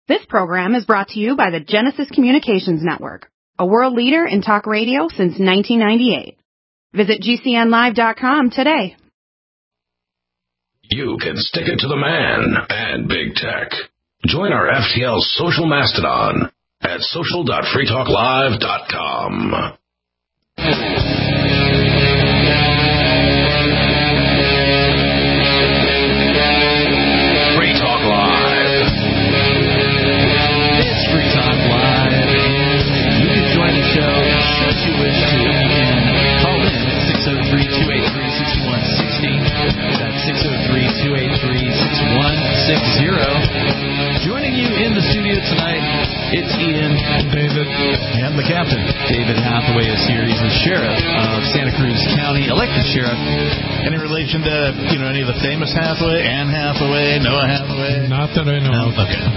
This program is brought to you by the Genesis Communications Network, a world leader in talk radio since 1998. Visit GCNlive.com today. You can stick it to the man and big tech. Join our FTL social mastodon at social.freetalklive.com. Joining you in the studio tonight, it's Ian, David, and the captain. David Hathaway is here. He's the sheriff of Santa Cruz County, elected sheriff. Any relation to, any of the famous Hathaway? Anne Hathaway, Noah Hathaway? Not that I know of. Okay.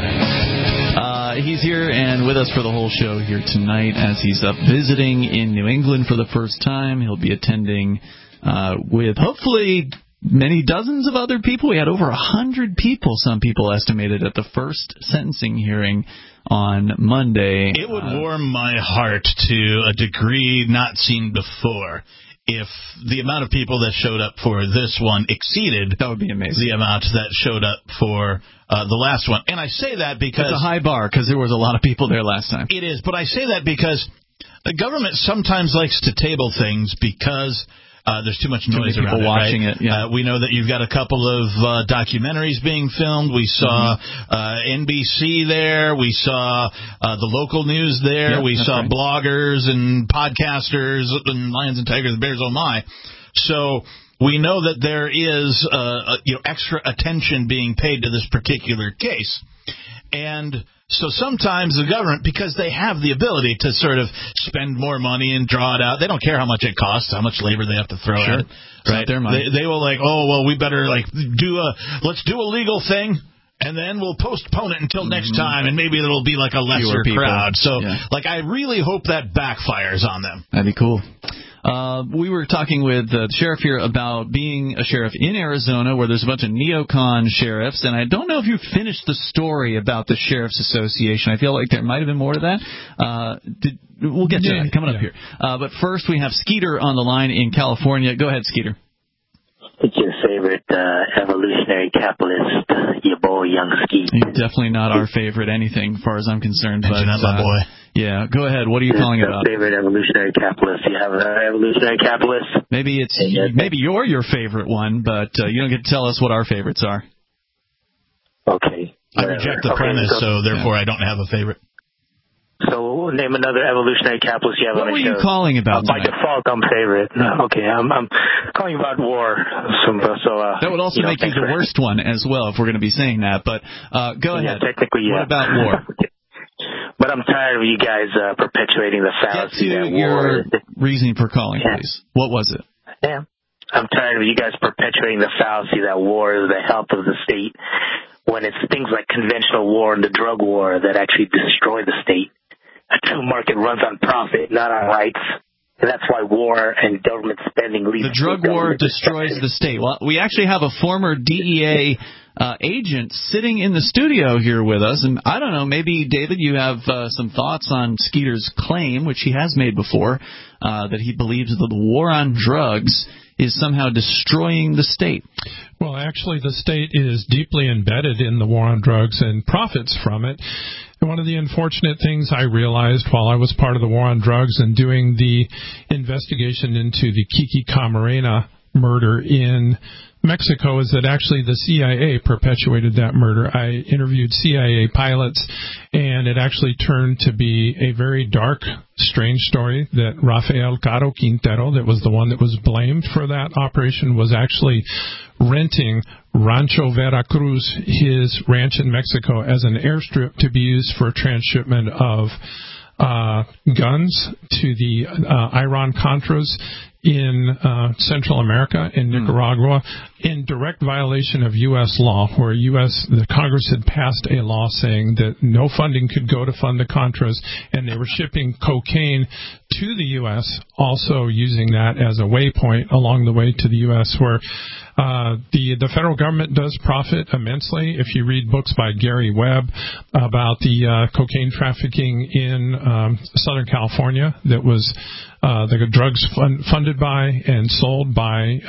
He's here and with us for the whole show here tonight as he's up visiting in New England for the first time. He'll be attending with hopefully many dozens of other people. We had over 100 people, some people estimated, at the first sentencing hearing on Monday. It would warm my heart to a degree not seen before if the amount of people that showed up for this one exceeded that would be amazing. The amount that showed up for the last one. And I say that because it's a high bar because there was a lot of people there last time. It is, but I say that because the government sometimes likes to table things because there's too much noise around people watching it. Yeah. We know that you've got a couple of documentaries being filmed. We saw NBC there. We saw the local news there. We saw bloggers and podcasters and Lions and Tigers and Bears. Oh my! So we know that there is extra attention being paid to this particular case, and so sometimes the government, because they have the ability to sort of spend more money and draw it out, they don't care how much it costs, how much labor they have to throw at it. Right? They will we better let's do a legal thing, and then we'll postpone it until next time, and maybe it'll be like a lesser crowd. So, I really hope that backfires on them. That'd be cool. We were talking with the sheriff here about being a sheriff in Arizona where there's a bunch of neocon sheriffs, and I don't know if you finished the story about the Sheriff's Association. I feel like there might have been more to that. We'll get to that coming up here. But first we have Skeeter on the line in California. Go ahead, Skeeter. It's your favorite evolutionary capitalist, your boy, Young Skeet. You're definitely not our favorite anything, as far as I'm concerned. But not my boy. Yeah, go ahead. What are you calling about? Favorite evolutionary capitalist. You have an evolutionary capitalist? Maybe you're your favorite one, but you don't get to tell us what our favorites are. Okay. I reject the premise, so therefore I don't have a favorite. So name another evolutionary capitalist you have on the show. What were you calling about By default, I'm favorite. Okay, I'm calling about war. That would also make you the worst one as well, if we're going to be saying that. But go ahead. Technically, yeah. What about war? But I'm tired of you guys perpetuating the fallacy that war. Your reasoning for calling, please. What was it? Yeah. I'm tired of you guys perpetuating the fallacy that war is the health of the state, when it's things like conventional war and the drug war that actually destroy the state. A true market runs on profit, not on rights. And that's why war and government spending leads to the drug war destroys the state. Well, we actually have a former DEA agent sitting in the studio here with us. And I don't know, maybe, David, you have some thoughts on Skeeter's claim, which he has made before, that he believes that the war on drugs is somehow destroying the state. Well, actually, the state is deeply embedded in the war on drugs and profits from it. And one of the unfortunate things I realized while I was part of the war on drugs and doing the investigation into the Kiki Camarena murder in Mexico is that actually the CIA perpetuated that murder. I interviewed CIA pilots, and it actually turned to be a very dark, strange story that Rafael Caro Quintero, that was the one that was blamed for that operation, was actually renting Rancho Veracruz, his ranch in Mexico, as an airstrip to be used for transshipment of guns to the Iran-Contras in Central America, in Nicaragua, in direct violation of U.S. law, where the Congress had passed a law saying that no funding could go to fund the Contras, and they were shipping cocaine to the U.S., also using that as a waypoint along the way to the U.S., where The federal government does profit immensely. If you read books by Gary Webb about the cocaine trafficking in Southern California, that was the drugs funded by and sold by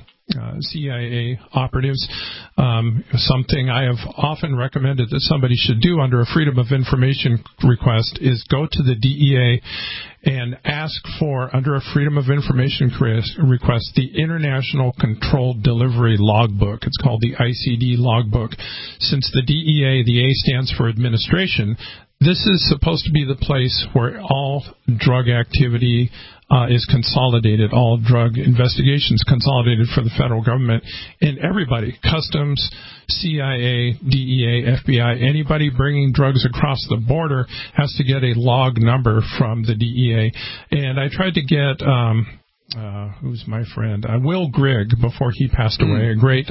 CIA operatives. Something I have often recommended that somebody should do under a Freedom of Information request is go to the DEA and ask for, under a Freedom of Information request, the International Controlled Delivery Logbook. It's called the ICD Logbook. Since the DEA, the A stands for administration, this is supposed to be the place where all drug activity is consolidated, all drug investigations consolidated for the federal government, and everybody, Customs, CIA, DEA, FBI, anybody bringing drugs across the border has to get a log number from the DEA. And I tried to get who's my friend? Will Grigg, before he passed away, a great,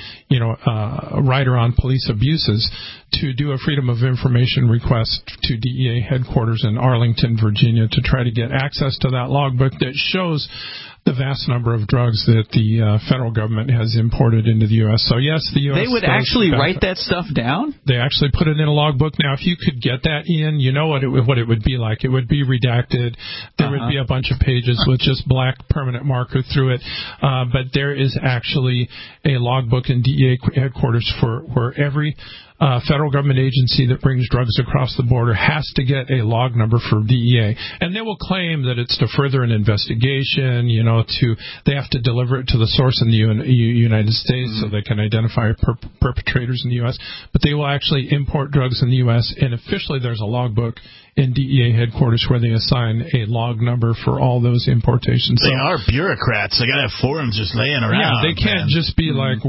writer on police abuses, to do a Freedom of Information request to DEA headquarters in Arlington, Virginia, to try to get access to that logbook that shows the vast number of drugs that the federal government has imported into the U.S. So, yes, the U.S. They would actually write that stuff down? They actually put it in a logbook. Now, if you could get that in, you know what it would be like. It would be redacted. There would be a bunch of pages with just black permanent marker through it. But there is actually a logbook in DEA headquarters where every federal government agency that brings drugs across the border has to get a log number for DEA. And they will claim that it's to further an investigation, they have to deliver it to the source in the United States so they can identify perpetrators in the U.S. But they will actually import drugs in the U.S., and officially there's a logbook in DEA headquarters where they assign a log number for all those importations. They are bureaucrats. They got to have forms just laying around. Yeah, they can't just be like,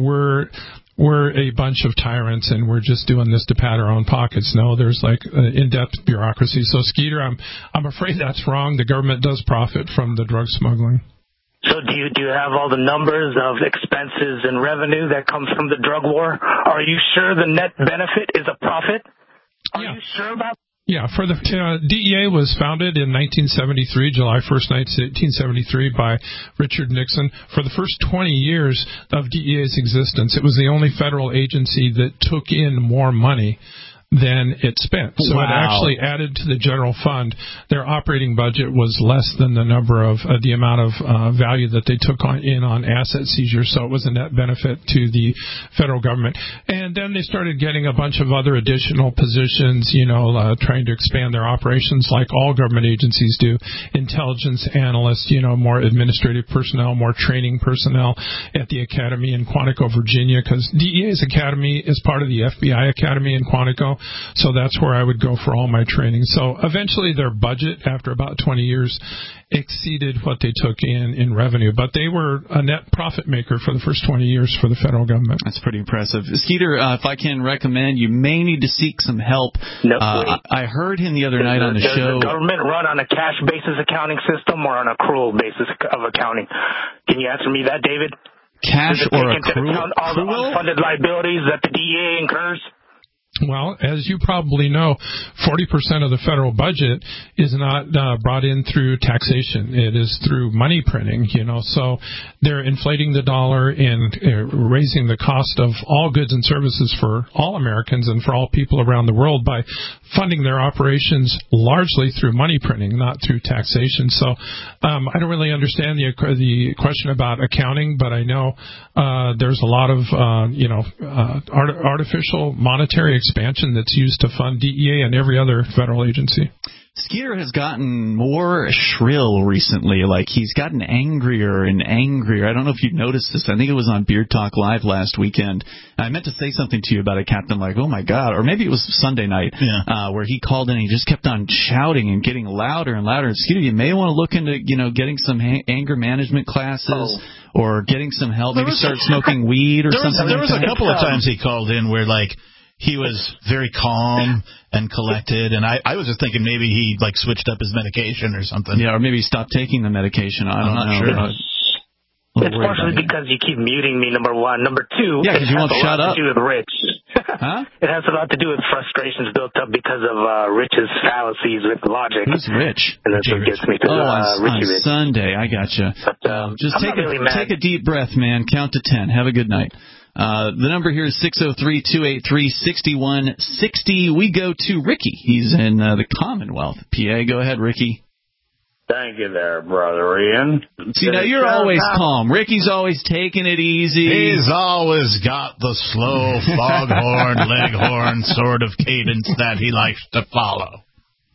we're a bunch of tyrants and we're just doing this to pat our own pockets. No, there's like in-depth bureaucracy. So, Skeeter, I'm afraid that's wrong. The government does profit from the drug smuggling. So do you have all the numbers of expenses and revenue that comes from the drug war? Are you sure the net benefit is a profit? Are you sure about that? Yeah, for the DEA was founded in 1973, July 1st, 1973, by Richard Nixon. For the first 20 years of DEA's existence, it was the only federal agency that took in more money than it spent. So it actually added to the general fund. Their operating budget was less than the number of the amount of value that they took in on asset seizure. So it was a net benefit to the federal government. And then they started getting a bunch of other additional positions, trying to expand their operations like all government agencies do. Intelligence analysts, more administrative personnel, more training personnel at the academy in Quantico, Virginia, because DEA's academy is part of the FBI academy in Quantico. So that's where I would go for all my training. So eventually their budget, after about 20 years, exceeded what they took in revenue. But they were a net profit maker for the first 20 years for the federal government. That's pretty impressive. Skeeter, if I can recommend, you may need to seek some help. I heard him the other night on the show. Does the government run on a cash basis accounting system or on an accrual basis of accounting? Can you answer me that, David? Cash or accrual? All the unfunded liabilities that the DEA incurs? Well, as you probably know, 40% of the federal budget is not brought in through taxation. It is through money printing, So they're inflating the dollar and raising the cost of all goods and services for all Americans and for all people around the world by funding their operations largely through money printing, not through taxation. So I don't really understand the question about accounting, but I know there's a lot of artificial monetary expansion that's used to fund DEA and every other federal agency. Skeeter has gotten more shrill recently. Like, he's gotten angrier and angrier. I don't know if you've noticed this. I think it was on Beard Talk Live last weekend. I meant to say something to you about it, Captain, like, oh, my God. Or maybe it was Sunday night where he called in and he just kept on shouting and getting louder and louder. And Skeeter, you may want to look into, getting some anger management classes or getting some help. Maybe start smoking weed or something. There was a couple of times he called in where, he was very calm and collected, and I was just thinking maybe he switched up his medication or something. Yeah, or maybe he stopped taking the medication. I'm not sure. It's partially because you keep muting me, number one. Number two, because you won't shut up. To do with Rich. Huh? It has a lot to do with frustrations built up because of Rich's fallacies with logic. Who's Rich? And that's what gets me to on Rich. Sunday. I gotcha. But, just take a deep breath, man. Count to 10. Have a good night. The number here is 603-283-6160. We go to Ricky. He's in the Commonwealth, PA. Go ahead, Ricky. Thank you there, Brother Ian. See, now you're always calm. Ricky's always taking it easy. He's always got the slow foghorn, leghorn sort of cadence that he likes to follow.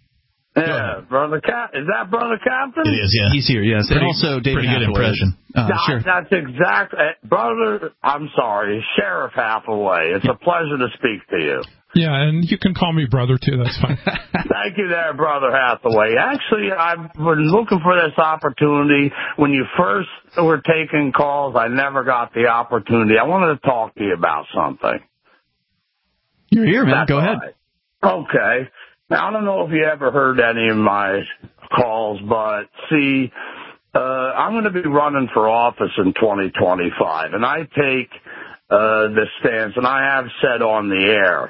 Yeah, Brother Captain. Is that Brother Captain? It is, yeah. He's here, yes. And also David pretty good Hathaway. impression. Sure. That's exactly, Brother, I'm sorry, Sheriff Hathaway. It's a pleasure to speak to you. Yeah, and you can call me brother, too. That's fine. Thank you there, Brother Hathaway. Actually, I've been looking for this opportunity. When you first were taking calls, I never got the opportunity. I wanted to talk to you about something. You're here, man. Go ahead. Right. Okay. Now, I don't know if you ever heard any of my calls, but see, I'm going to be running for office in 2025, and I take the stance, and I have said on the air,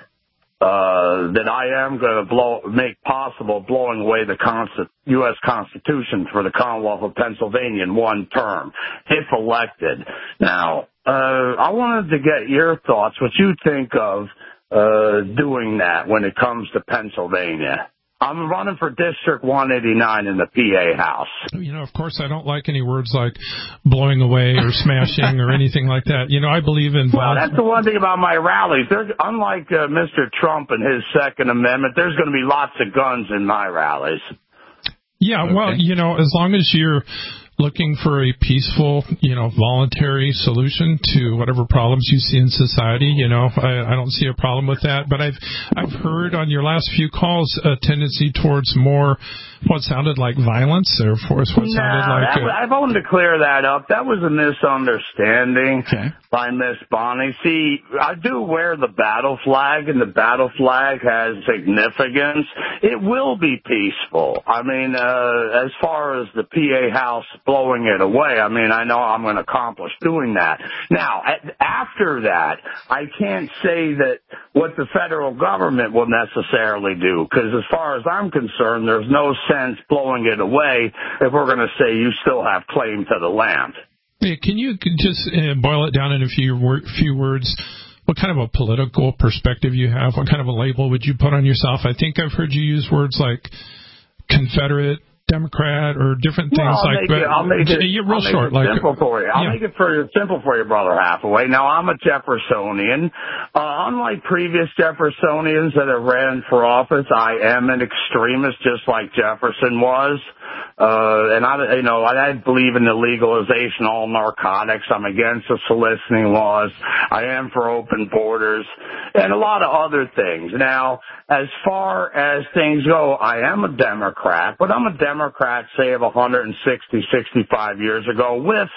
that I am going to make possible blowing away the U.S. Constitution for the Commonwealth of Pennsylvania in one term, if elected. Now, I wanted to get your thoughts, what you think of doing that when it comes to Pennsylvania. I'm running for District 189 in the PA House. You know, of course, I don't like any words like blowing away or smashing or anything like that. You know, I believe in... Well, that's the one thing about my rallies. Unlike Mr. Trump and his Second Amendment, there's going to be lots of guns in my rallies. Yeah, okay. Well, you know, as long as you're looking for a peaceful, you know, voluntary solution to whatever problems you see in society, you know, I don't see a problem with that. But I've heard on your last few calls a tendency towards more what sounded like violence, or what sounded like... I wanted to clear that up. That was a misunderstanding by Miss Bonnie. See, I do wear the battle flag, and the battle flag has significance. It will be peaceful. I mean, as far as the PA House blowing it away, I mean, I know I'm going to accomplish doing that. Now, after that, I can't say that what the federal government will necessarily do, because as far as I'm concerned, there's no sense blowing it away if we're going to say you still have claim to the land. Yeah, can you just boil it down in a few words? What kind of a political perspective you have? What kind of a label would you put on yourself? I think I've heard you use words like Confederate, Democrat, or different things I'll make it simple for you. I'll make it simple for you, Brother Hathaway. Now, I'm a Jeffersonian. Unlike previous Jeffersonians that have ran for office, I am an extremist, just like Jefferson was. And I believe in the legalization of all narcotics. I'm against the soliciting laws. I am for open borders and a lot of other things. Now, as far as things go, I am a Democrat, but I'm a Democrat, say, of 65 years ago with,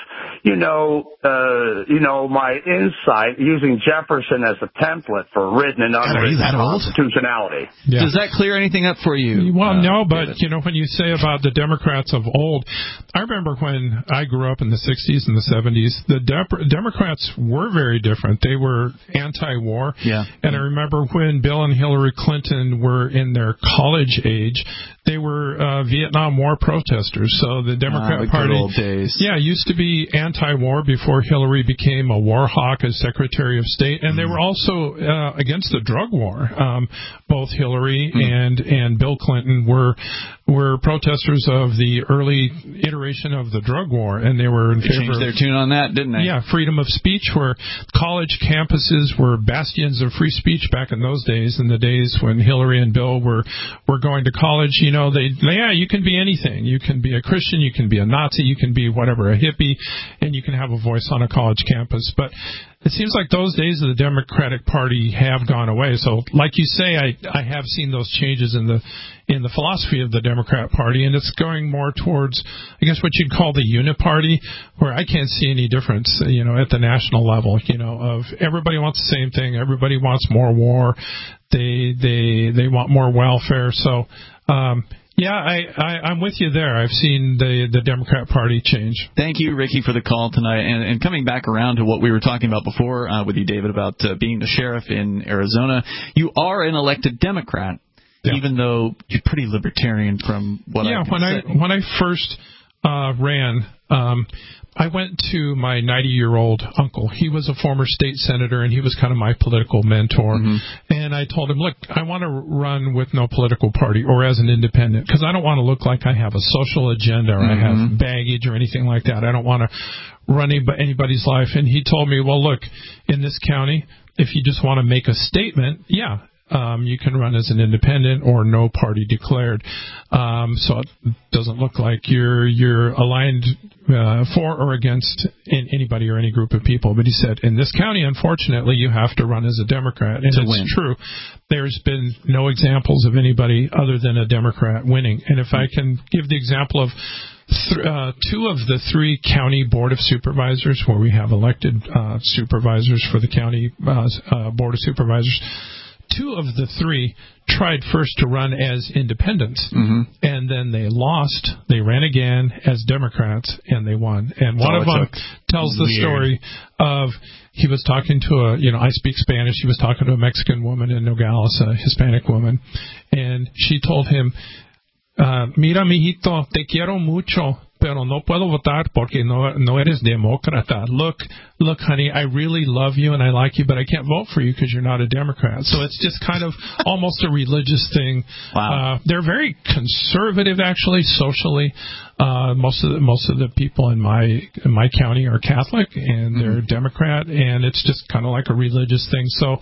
my insight using Jefferson as a template for written and unwritten constitutionality. Yeah. Does that clear anything up for you? Well, no, but, when you say about the Democrats of old, I remember when I grew up in the 60s and the 70s, the Democrats were very different. They were anti-war. Yeah. And I remember when Bill and Hillary Clinton were in their college age, they were Vietnam War protesters. So the Democrat Party used to be anti-war before Hillary became a war hawk as Secretary of State. And they were also against the drug war. Both Hillary and Bill Clinton were protesters of the early iteration of the drug war, and they were in favor. Changed their tune on that, didn't they? Yeah, freedom of speech, where college campuses were bastions of free speech back in those days, in the days when Hillary and Bill were going to college. You can be anything. You can be a Christian, you can be a Nazi, you can be whatever, a hippie, and you can have a voice on a college campus. But it seems like those days of the Democratic Party have gone away. So, like you say, I have seen those changes in the philosophy of the Democrat Party, and it's going more towards, I guess, what you'd call the uniparty, where I can't see any difference, at the national level, of everybody wants the same thing, everybody wants more war, they want more welfare. So, Yeah, I'm with you there. I've seen the Democrat Party change. Thank you, Ricky, for the call tonight. And coming back around to what we were talking about before with you, David, about being the sheriff in Arizona, you are an elected Democrat, even though you're pretty libertarian from what I can say. When I first ran, I went to my 90-year-old uncle. He was a former state senator, and he was kind of my political mentor. And I told him, look, I want to run with no political party or as an independent because I don't want to look like I have a social agenda or I have baggage or anything like that. I don't want to run anybody's life. And he told me, well, look, in this county, if you just want to make a statement, you can run as an independent or no party declared. So it doesn't look like you're aligned for or against anybody or any group of people. But he said, in this county, unfortunately, you have to run as a Democrat. And it's true. There's been no examples of anybody other than a Democrat winning. And if I can give the example of two of the three county board of supervisors where we have elected supervisors for the county board of supervisors, two of the three tried first to run as independents, and then they lost. They ran again as Democrats, and they won. And one of them tells the story of he was talking to I speak Spanish. He was talking to a Mexican woman in Nogales, a Hispanic woman, and she told him, mira, mijito, te quiero mucho, pero no puedo votar porque no eres demócrata. Look, honey, I really love you and I like you, but I can't vote for you because you're not a Democrat. So it's just kind of almost a religious thing. Wow. They're very conservative, actually, socially. Most of the people in my county are Catholic and they're Democrat, and it's just kind of like a religious thing. So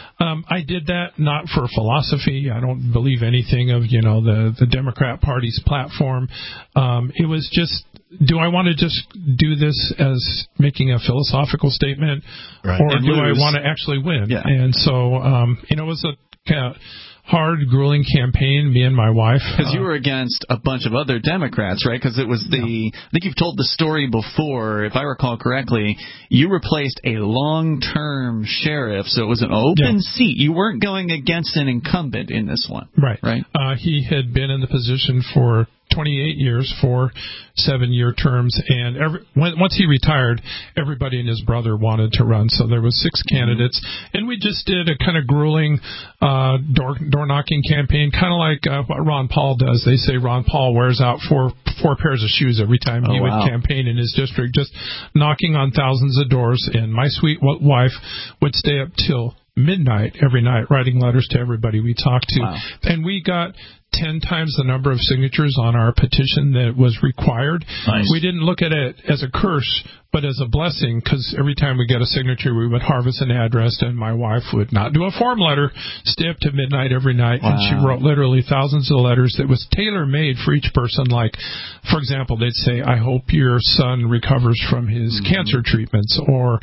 I did that not for philosophy. I don't believe anything of the Democrat Party's platform. It was just, do I want to just do this as making a philosophical statement, or do I want to actually win? Yeah. And so it was a hard, grueling campaign, me and my wife. Because you were against a bunch of other Democrats, right? Because it was I think you've told the story before, if I recall correctly, you replaced a long-term sheriff, so it was an open seat. You weren't going against an incumbent in this one. Right. He had been in the position for 28 years, 4 7-year terms, and once he retired, everybody and his brother wanted to run, so there was 6 candidates, and we just did a kind of grueling door-knocking campaign, kind of like what Ron Paul does. They say Ron Paul wears out four pairs of shoes every time he would campaign in his district, just knocking on thousands of doors, and my sweet wife would stay up till midnight every night writing letters to everybody we talked to, and we got 10 times the number of signatures on our petition that was required. Nice. We didn't look at it as a curse, but as a blessing, because every time we get a signature, we would harvest an address, and my wife would not do a form letter, stay up to midnight every night, and she wrote literally thousands of letters that was tailor-made for each person. Like, for example, they'd say, I hope your son recovers from his cancer treatments, or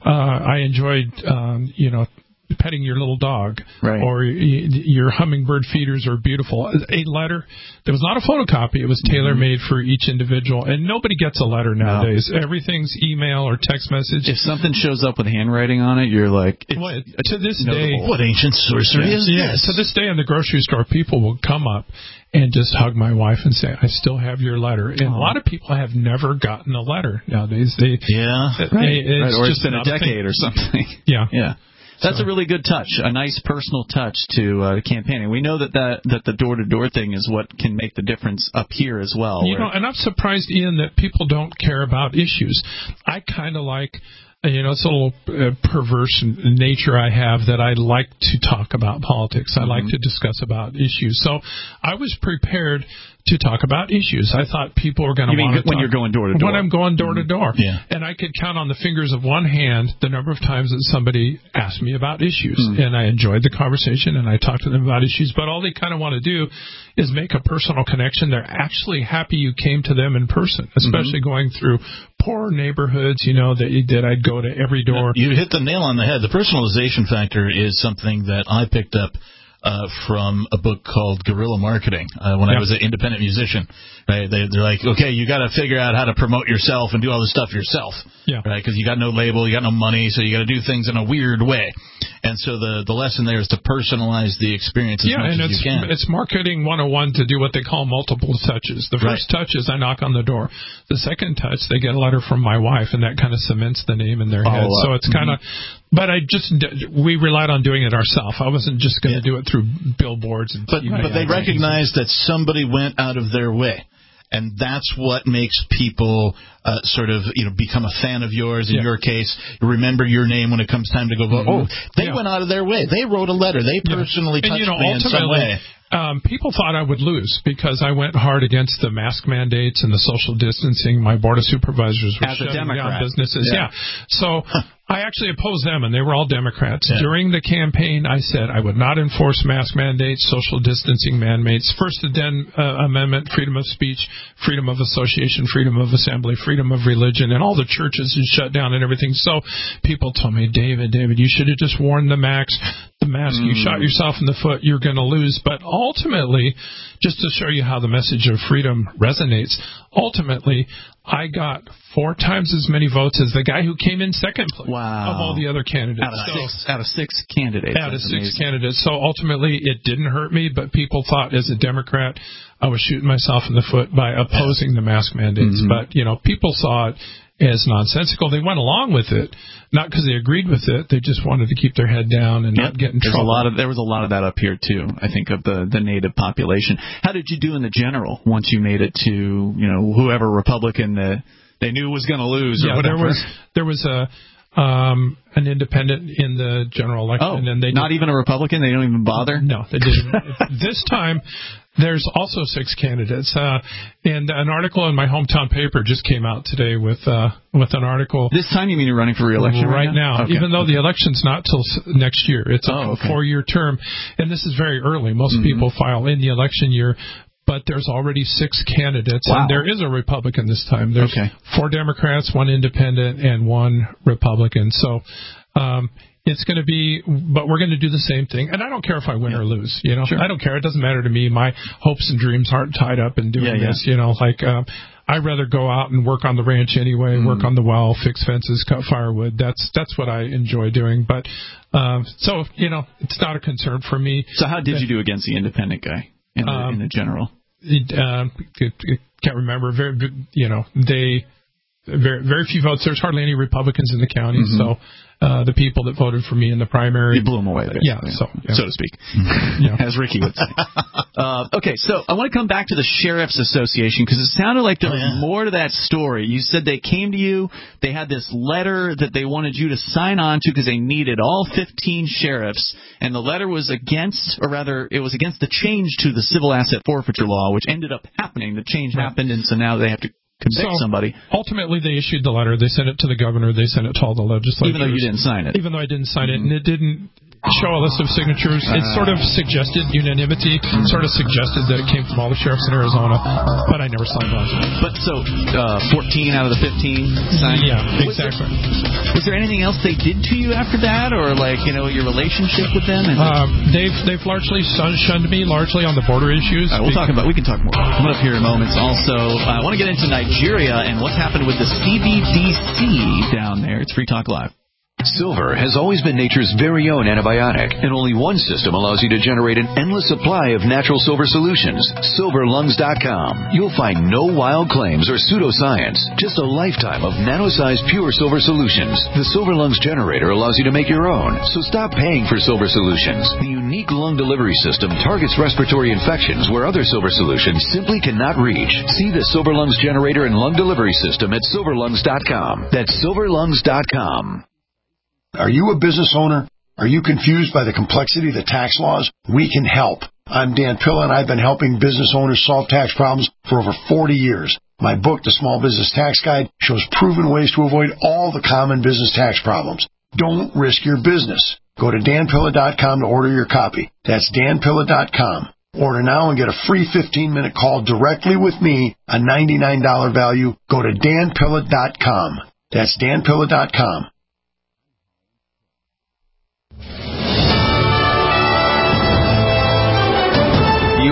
I enjoyed, petting your little dog, or your hummingbird feeders are beautiful. A letter that was not a photocopy, it was tailor-made for each individual, and nobody gets a letter nowadays. Everything's email or text message. If something shows up with handwriting on it, you're like, to this day, what ancient sorcery is this? To this day in the grocery store, people will come up and just hug my wife and say, I still have your letter. And a lot of people have never gotten a letter nowadays. Or it's been a decade or something. Yeah. That's a really good touch, a nice personal touch to campaigning. We know that the door-to-door thing is what can make the difference up here as well. And I'm surprised, Ian, that people don't care about issues. I kind of like... it's a little perverse nature I have that I like to talk about politics. I like to discuss about issues. So I was prepared to talk about issues. I thought people were going to want to when you're going door to door. When I'm going door to door. And I could count on the fingers of one hand the number of times that somebody asked me about issues. And I enjoyed the conversation and I talked to them about issues. But all they kind of want to do is make a personal connection. They're actually happy you came to them in person, especially going through poor neighborhoods, that I'd go to every door. You hit the nail on the head. The personalization factor is something that I picked up from a book called Guerrilla Marketing when I was an independent musician. Right? They're like, okay, you got to figure out how to promote yourself and do all this stuff yourself. Right? Because you got no label, you got no money, so you got to do things in a weird way. And so the lesson there is to personalize the experience as much as you can. It's marketing 101 to do what they call multiple touches. The first touch is I knock on the door. The second touch, they get a letter from my wife, and that kind of cements the name in their head. So it's kind of... But we relied on doing it ourselves. I wasn't just going to do it through billboards. But they recognized that somebody went out of their way. And that's what makes people sort of, become a fan of yours. In your case, remember your name when it comes time to go vote. Oh, they went out of their way. They wrote a letter. They personally touched me in some way. People thought I would lose because I went hard against the mask mandates and the social distancing. My board of supervisors were shutting down businesses. So I actually opposed them, and they were all Democrats. During the campaign, I said I would not enforce mask mandates, social distancing mandates, First Amendment, freedom of speech, freedom of association, freedom of assembly, freedom of religion, and all the churches had shut down and everything. So people told me, David, you should have just worn the mask. You shot yourself in the foot, you're going to lose. But ultimately, just to show you how the message of freedom resonates, ultimately, I got 4 times as many votes as the guy who came in second place of all the other candidates. Out of six candidates. Out of 6 candidates. So ultimately, it didn't hurt me, but people thought as a Democrat, I was shooting myself in the foot by opposing the mask mandates. But, people saw it as nonsensical. They went along with it, not because they agreed with it. They just wanted to keep their head down and not get in trouble. There was a lot of that up here, too, I think, of the native population. How did you do in the general once you made it to, whoever Republican they knew was going to lose or whatever? There was an independent in the general election. And they not even a Republican? They don't even bother? No, they didn't. This time, there's also 6 candidates. And an article in my hometown paper just came out today with an article. This time you mean you're running for re-election right now? Okay. Even though the election's not till next year. It's a 4-year term. And this is very early. Most people file in the election year. But there's already 6 candidates, and there is a Republican this time. There's 4 Democrats, 1 independent, and 1 Republican. So it's going to be, but we're going to do the same thing. And I don't care if I win or lose. I don't care. It doesn't matter to me. My hopes and dreams aren't tied up in doing this. I'd rather go out and work on the ranch anyway, work on the well, fix fences, cut firewood. That's what I enjoy doing. But so it's not a concern for me. So how did you do against the independent guy in the general? Can't remember. Very few votes. There's hardly any Republicans in the county, so the people that voted for me in the primary, you blew them away, basically. So to speak, as Ricky would say. Okay, so I want to come back to the Sheriff's Association because it sounded like there was more to that story. You said they came to you, they had this letter that they wanted you to sign on to because they needed all 15 sheriffs, and the letter was against, or rather, it was against the change to the civil asset forfeiture law, which ended up happening. The change happened, and so now they have to convict somebody. Ultimately, they issued the letter. They sent it to the governor. They sent it to all the legislators. Even though you didn't sign it. Even though I didn't sign it, and it didn't show a list of signatures. It sort of suggested unanimity, sort of suggested that it came from all the sheriffs in Arizona, but I never signed on to it. But so 14 out of the 15 signed? Yeah, exactly. Was there anything else they did to you after that, or your relationship with them? They've largely shunned me, largely on the border issues. We can talk more. Coming up here in moments. Also, I want to get into Nigeria and what's happened with the CBDC down there. It's Free Talk Live. Silver has always been nature's very own antibiotic, and only one system allows you to generate an endless supply of natural silver solutions. SilverLungs.com. You'll find no wild claims or pseudoscience, just a lifetime of nano-sized pure silver solutions. The Silver Lungs generator allows you to make your own, so stop paying for silver solutions. The unique lung delivery system targets respiratory infections where other silver solutions simply cannot reach. See the Silver Lungs generator and lung delivery system at SilverLungs.com. That's SilverLungs.com. Are you a business owner? Are you confused by the complexity of the tax laws? We can help. I'm Dan Pilla, and I've been helping business owners solve tax problems for over 40 years. My book, The Small Business Tax Guide, shows proven ways to avoid all the common business tax problems. Don't risk your business. Go to danpilla.com to order your copy. That's danpilla.com. Order now and get a free 15-minute call directly with me, a $99 value. Go to danpilla.com. That's danpilla.com.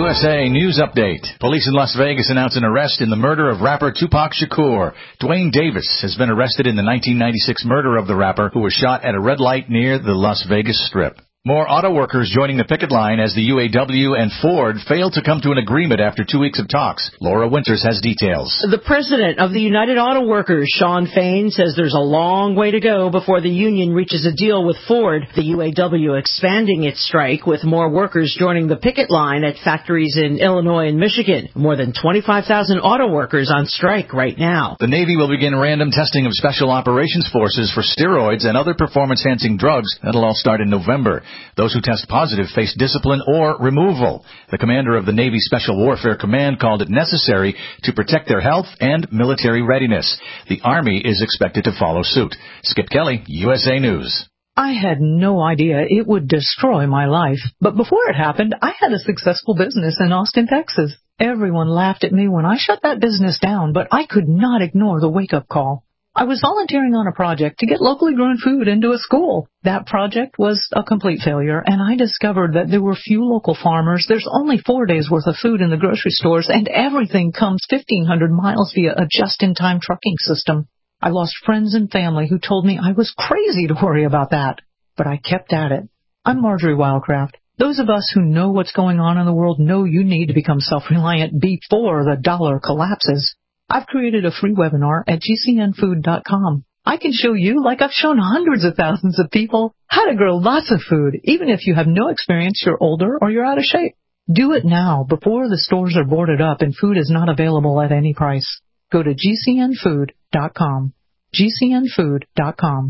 USA News Update. Police in Las Vegas announced an arrest in the murder of rapper Tupac Shakur. Dwayne Davis has been arrested in the 1996 murder of the rapper who was shot at a red light near the Las Vegas Strip. More auto workers joining the picket line as the UAW and Ford failed to come to an agreement after 2 weeks of talks. Laura Winters has details. The president of the United Auto Workers, Shawn Fain, says there's a long way to go before the union reaches a deal with Ford. The UAW expanding its strike with more workers joining the picket line at factories in Illinois and Michigan. More than 25,000 auto workers on strike right now. The Navy will begin random testing of Special Operations Forces for steroids and other performance-enhancing drugs. That'll all start in November. Those who test positive face discipline or removal. The commander of the Navy Special Warfare Command called it necessary to protect their health and military readiness. The Army is expected to follow suit. Skip Kelly, USA News. I had no idea it would destroy my life. But before it happened, I had a successful business in Austin, Texas. Everyone laughed at me when I shut that business down, but I could not ignore the wake-up call. I was volunteering on a project to get locally grown food into a school. That project was a complete failure, and I discovered that there were few local farmers. There's only 4 days' worth of food in the grocery stores, and everything comes 1,500 miles via a just-in-time trucking system. I lost friends and family who told me I was crazy to worry about that. But I kept at it. I'm Marjorie Wildcraft. Those of us who know what's going on in the world know you need to become self-reliant before the dollar collapses. I've created a free webinar at gcnfood.com. I can show you, like I've shown hundreds of thousands of people, how to grow lots of food, even if you have no experience, you're older, or you're out of shape. Do it now before the stores are boarded up and food is not available at any price. Go to gcnfood.com. gcnfood.com.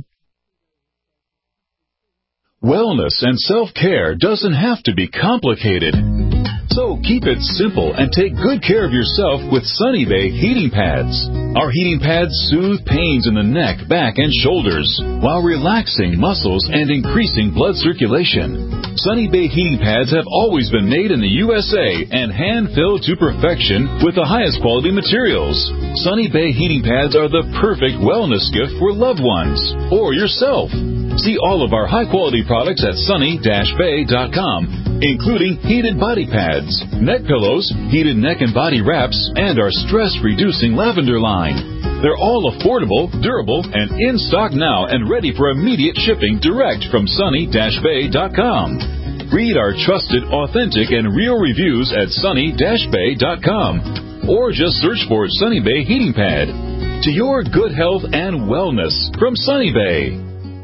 Wellness and self-care doesn't have to be complicated. So keep it simple and take good care of yourself with Sunny Bay heating pads. Our heating pads soothe pains in the neck, back, and shoulders while relaxing muscles and increasing blood circulation. Sunny Bay heating pads have always been made in the USA and hand-filled to perfection with the highest quality materials. Sunny Bay heating pads are the perfect wellness gift for loved ones or yourself. See all of our high-quality products at sunny-bay.com, including heated body pads, neck pillows, heated neck and body wraps, and our stress-reducing lavender line. They're all affordable, durable, and in stock now and ready for immediate shipping direct from sunny-bay.com. Read our trusted, authentic, and real reviews at sunny-bay.com, or just search for Sunny Bay Heating Pad. To your good health and wellness from Sunny Bay.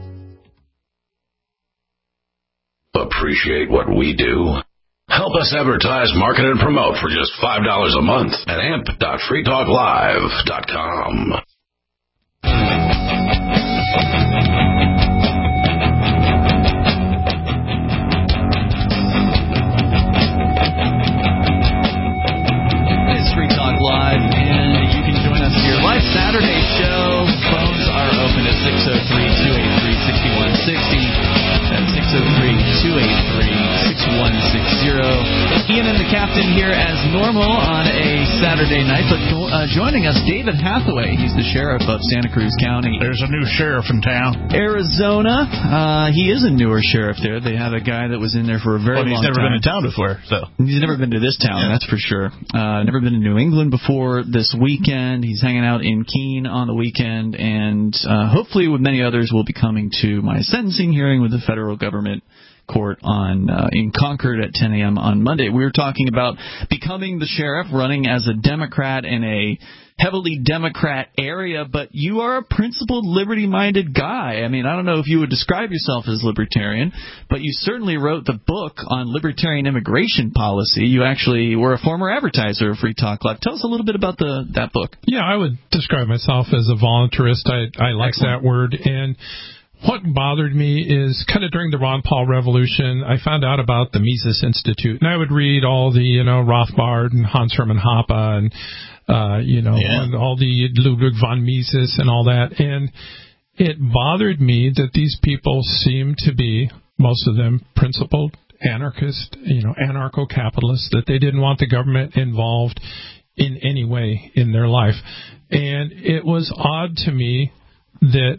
Appreciate what we do? Help us advertise, market, and promote for just $5 a month at amp.freetalklive.com. It's Free Talk Live, and you can join us here live Saturday show. Phones are open at 603-283-6160. That's 603-283-6160. Ian and the Captain here as normal on a Saturday night, but joining us, David Hathaway. He's the sheriff of Santa Cruz County. There's a new sheriff in town. Arizona. He is a newer sheriff there. They have a guy that was in there for a very long time. He's never been in town before, so. He's never been to this town, that's for sure. Never been to New England before this weekend. He's hanging out in Keene on the weekend, and hopefully with many others will be coming to my sentencing hearing with the federal government court in Concord at 10 a.m. on Monday. We were talking about becoming the sheriff, running as a Democrat in a heavily Democrat area, but you are a principled, liberty-minded guy. I mean, I don't know if you would describe yourself as libertarian, but you certainly wrote the book on libertarian immigration policy. You actually were a former advertiser of Free Talk Live. Tell us a little bit about that book. Yeah, I would describe myself as a voluntarist. I like that word. And what bothered me is kind of during the Ron Paul Revolution, I found out about the Mises Institute, and I would read all the, Rothbard and Hans Hermann Hoppe and, and all the Ludwig von Mises and all that. And it bothered me that these people seemed to be, most of them, principled anarchist, anarcho-capitalists, that they didn't want the government involved in any way in their life. And it was odd to me that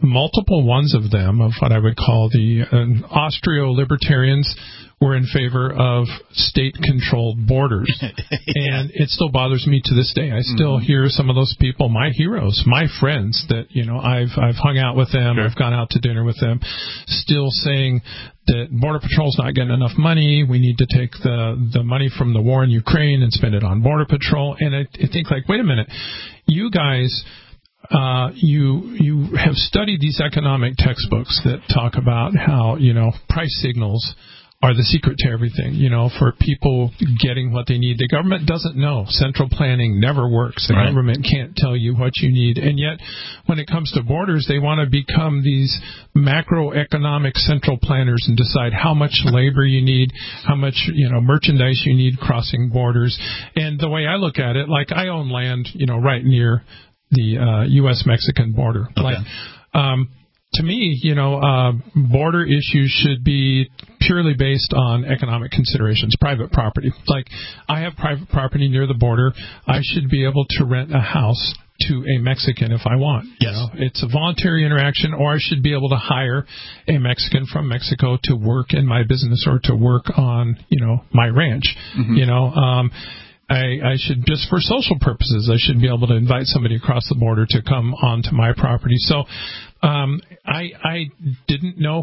multiple ones of them, of what I would call the Austro-libertarians, were in favor of state-controlled borders. And it still bothers me to this day. I still hear some of those people, my heroes, my friends that, I've hung out with them, I've gone out to dinner with them, still saying that Border Patrol's not getting enough money. We need to take the money from the war in Ukraine and spend it on Border Patrol. And I think, wait a minute, you guys... You have studied these economic textbooks that talk about how, price signals are the secret to everything, for people getting what they need. The government doesn't know. Central planning never works. The government can't tell you what you need. And yet, when it comes to borders, they want to become these macroeconomic central planners and decide how much labor you need, how much, merchandise you need crossing borders. And the way I look at it, I own land, right near the U.S.-Mexican border. To me, border issues should be purely based on economic considerations, private property. I have private property near the border. I should be able to rent a house to a Mexican if I want. It's a voluntary interaction, or I should be able to hire a Mexican from Mexico to work in my business or to work on, my ranch. I should, just for social purposes, I should be able to invite somebody across the border to come onto my property. So I didn't know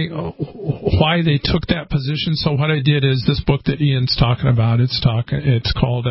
why they took that position. So what I did is this book that Ian's talking about. It's called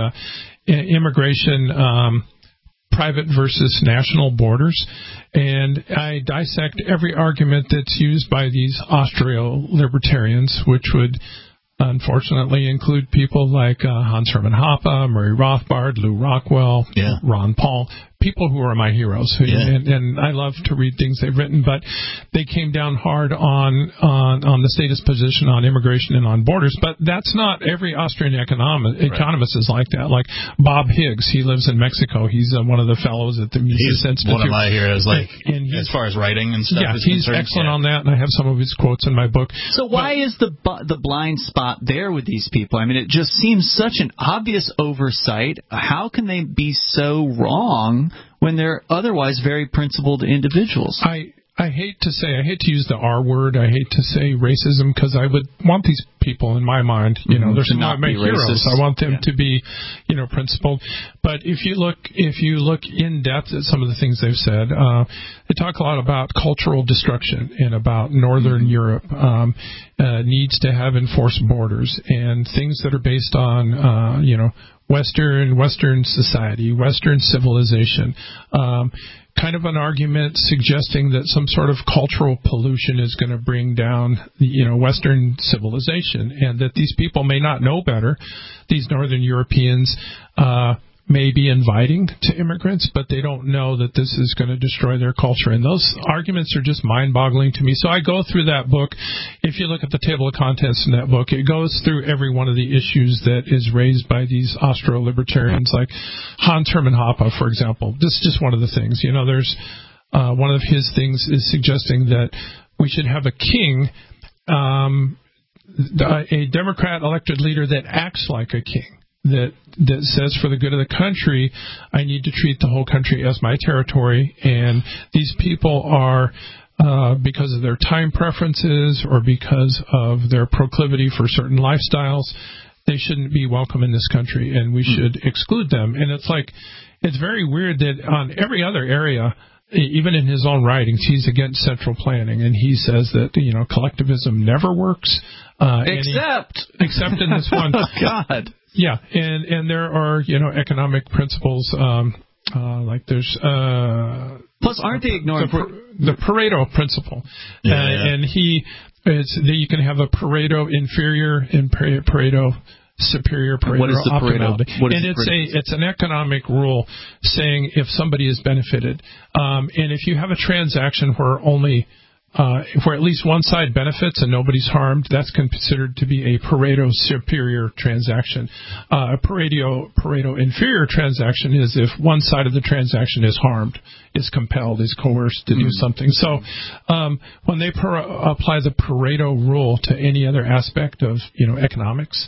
Immigration, Private versus National Borders, and I dissect every argument that's used by these Austro-libertarians, which would unfortunately include people like Hans Hermann Hoppe, Murray Rothbard, Lew Rockwell, Ron Paul, people who are my heroes. And I love to read things they've written, but they came down hard on the statist position on immigration and on borders. But that's not every Austrian economist is like that. Like Bob Higgs, he lives in Mexico. He's one of the fellows at the Mises Institute. He's one of my heroes, as far as writing and stuff is he's concerned. Excellent on that, and I have some of his quotes in my book. So why is the blind spot there with these people? I mean, it just seems such an obvious oversight. How can they be so wrong when they're otherwise very principled individuals? I hate to use the R word. I hate to say racism, because I would want these people in my mind, they're some of my heroes. I want them to be, principled. But if you look in depth at some of the things they've said, they talk a lot about cultural destruction and about Northern Europe needs to have enforced borders and things that are based on, Western society, Western civilization. Kind of an argument suggesting that some sort of cultural pollution is going to bring down, Western civilization, and that these people may not know better. These Northern Europeans may be inviting to immigrants, but they don't know that this is going to destroy their culture. And those arguments are just mind-boggling to me. So I go through that book. If you look at the table of contents in that book, it goes through every one of the issues that is raised by these Austro-libertarians, like Hans Hermann Hoppe, for example. This is just one of the things. There's one of his things is suggesting that we should have a king, a Democrat-elected leader that acts like a king. That says, for the good of the country, I need to treat the whole country as my territory, and these people are, because of their time preferences or because of their proclivity for certain lifestyles, they shouldn't be welcome in this country, and we should exclude them. And it's very weird that on every other area, even in his own writings, he's against central planning, and he says that collectivism never works, except in this one. Oh, God. Yeah, and there are economic principles like there's plus aren't they ignoring the Pareto principle? And you can have a Pareto inferior and Pareto superior, Pareto what is the optimality. Pareto? It's an economic rule saying if somebody is benefited, and if you have a transaction where where at least one side benefits and nobody's harmed, that's considered to be a Pareto superior transaction. A Pareto inferior transaction is if one side of the transaction is harmed, is compelled, is coerced to do something. So when they apply the Pareto rule to any other aspect of economics,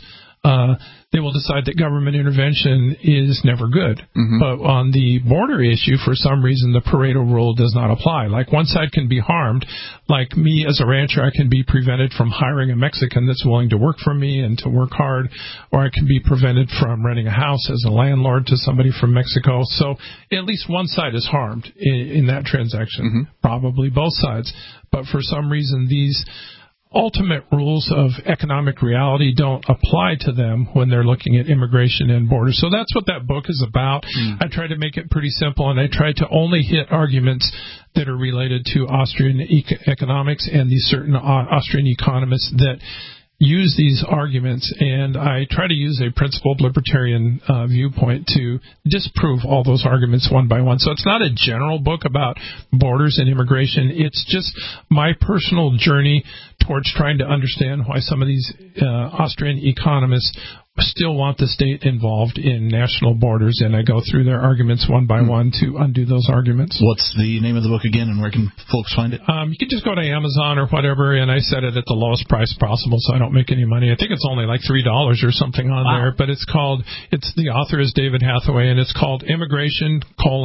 they will decide that government intervention is never good. Mm-hmm. But on the border issue, for some reason, the Pareto rule does not apply. Like, one side can be harmed. Like me as a rancher, I can be prevented from hiring a Mexican that's willing to work for me and to work hard, or I can be prevented from renting a house as a landlord to somebody from Mexico. So at least one side is harmed in that transaction, mm-hmm. probably both sides. But for some reason, these ultimate rules of economic reality don't apply to them when they're looking at immigration and borders. So that's what that book is about. I try to make it pretty simple, and I try to only hit arguments that are related to Austrian economics and these certain Austrian economists that use these arguments, and I try to use a principled libertarian viewpoint to disprove all those arguments one by one. So it's not a general book about borders and immigration. It's just my personal journey towards trying to understand why some of these Austrian economists still want the state involved in national borders, and I go through their arguments one by one to undo those arguments. What's the name of the book again, and where can folks find it? You can just go to Amazon or whatever, and I set it at the lowest price possible, so I don't make any money. I think it's only like $3 or something on there, but the author is David Hathaway, and it's called Immigration,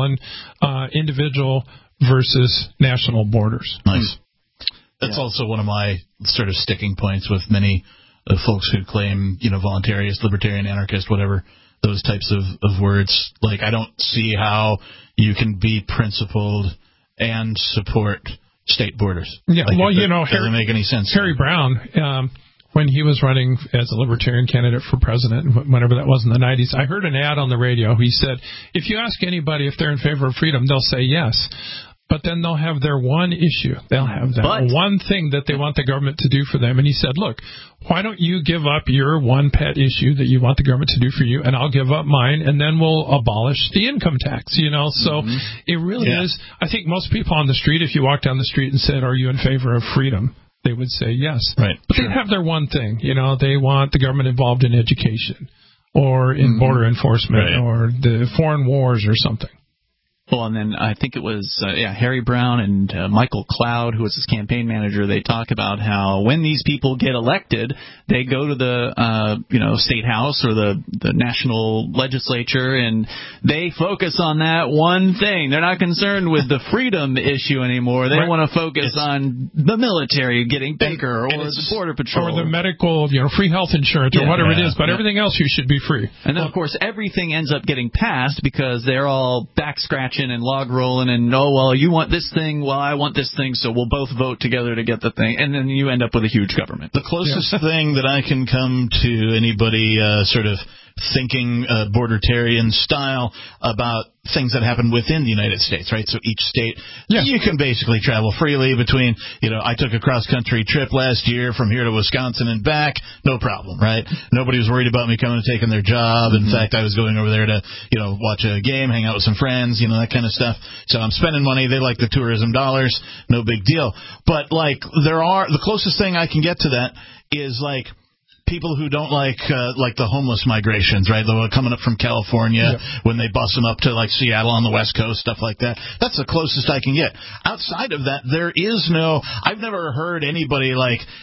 Individual versus National Borders. Nice. That's also one of my sort of sticking points with many folks who claim, voluntarist, libertarian, anarchist, whatever, those types of words. Like, I don't see how you can be principled and support state borders. Yeah, like, well, doesn't make any sense. Harry Brown, when he was running as a libertarian candidate for president, whenever that was in the 90s, I heard an ad on the radio. He said, if you ask anybody if they're in favor of freedom, they'll say yes. But then they'll have their one issue. They'll have that one thing that they want the government to do for them. And he said, look, why don't you give up your one pet issue that you want the government to do for you, and I'll give up mine, and then we'll abolish the income tax, So it really is. I think most people on the street, if you walk down the street and said, are you in favor of freedom, they would say yes. Right. But they have their one thing. They want the government involved in education or in border enforcement or the foreign wars or something. Well, and then I think it was Harry Brown and Michael Cloud, who was his campaign manager. They talk about how when these people get elected, they go to the state house or the national legislature, and they focus on that one thing. They're not concerned with the freedom issue anymore. They want to focus on the military getting bigger, or the border patrol, or the medical, free health insurance, or whatever it is. But everything else, you should be free. And then, of course, everything ends up getting passed because they're all back scratching and log rolling and, you want this thing, I want this thing, so we'll both vote together to get the thing, and then you end up with a huge government. The closest thing that I can come to anybody sort of thinking bordertarian style about things that happen within the United States, right? So each state, you can basically travel freely between, I took a cross-country trip last year from here to Wisconsin and back, no problem, right? Nobody was worried about me coming and taking their job. In fact, I was going over there to, watch a game, hang out with some friends, that kind of stuff. So I'm spending money. They like the tourism dollars. No big deal. But, the closest thing I can get to that is, people who don't like the homeless migrations, right? The coming up from California when they bus them up to Seattle on the West Coast, stuff like that. That's the closest I can get. Outside of that, there is I've never heard anybody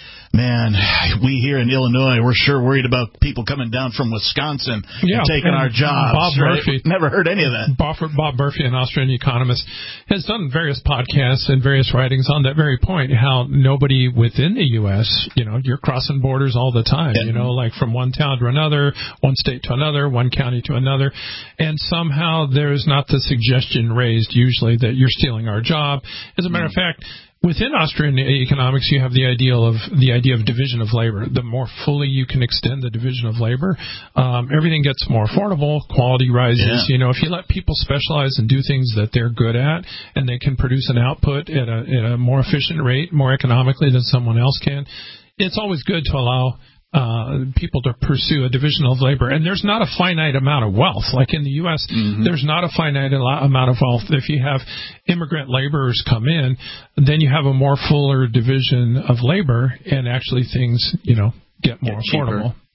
man, we here in Illinois, we're sure worried about people coming down from Wisconsin and taking our jobs. Bob Murphy. Never heard any of that. Bob Murphy, an Austrian economist, has done various podcasts and various writings on that very point, how nobody within the U.S., you're crossing borders all the time, from one town to another, one state to another, one county to another, and somehow there's not the suggestion raised usually that you're stealing our job. As a matter of fact, within Austrian economics, you have the idea of division of labor. The more fully you can extend the division of labor, everything gets more affordable, quality rises. If you let people specialize and do things that they're good at, and they can produce an output at a more efficient rate, more economically than someone else can, it's always good to allow people to pursue a division of labor. And there's not a finite amount of wealth. Like in the U.S., there's not a finite amount of wealth. If you have immigrant laborers come in, then you have a more fuller division of labor, and actually things, get more affordable.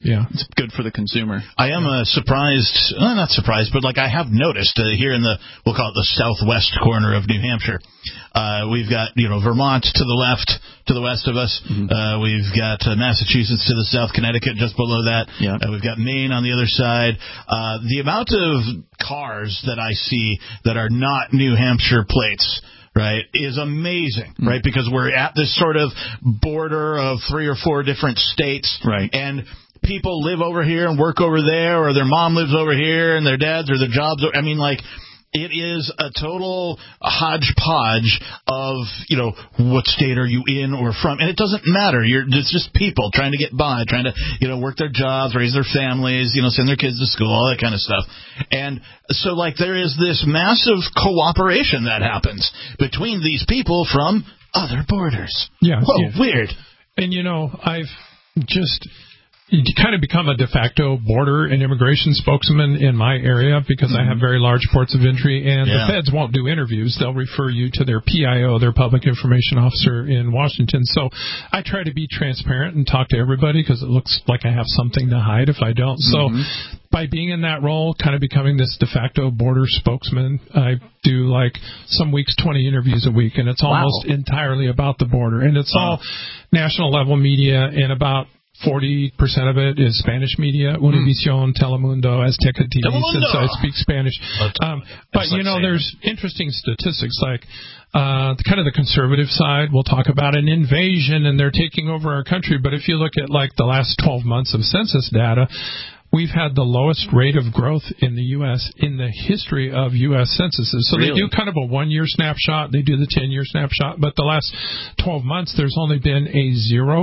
Yeah, it's good for the consumer. I am surprised, not surprised, but like I have noticed here in we'll call it the southwest corner of New Hampshire, we've got Vermont to the left, to the west of us. Mm-hmm. We've got Massachusetts to the south, Connecticut just below that. Yeah. We've got Maine on the other side. The amount of cars that I see that are not New Hampshire plates, right, is amazing, right? Because we're at this sort of border of 3 or 4 different states, right? And people live over here and work over there, or their mom lives over here and their dads or their jobs. I mean, like, it is a total hodgepodge of, what state are you in or from. And it doesn't matter. It's just people trying to get by, trying to, work their jobs, raise their families, send their kids to school, all that kind of stuff. And so, like, there is this massive cooperation that happens between these people from other borders. Yeah. Whoa, weird. And, I've just... You kind of become a de facto border and immigration spokesman in my area because I have very large ports of entry, and the feds won't do interviews. They'll refer you to their PIO, their public information officer in Washington. So I try to be transparent and talk to everybody because it looks like I have something to hide if I don't. So by being in that role, kind of becoming this de facto border spokesman, I do like some weeks 20 interviews a week, and it's almost entirely about the border. And it's all national level media, and about 40% of it is Spanish media, Univision, Telemundo, Azteca TV, since I speak Spanish. But, there's interesting statistics, like kind of the conservative side will talk about an invasion and they're taking over our country. But if you look at, like, the last 12 months of census data, we've had the lowest rate of growth in the U.S. in the history of U.S. censuses. So they do kind of a 1-year snapshot. They do the 10-year snapshot. But the last 12 months, there's only been a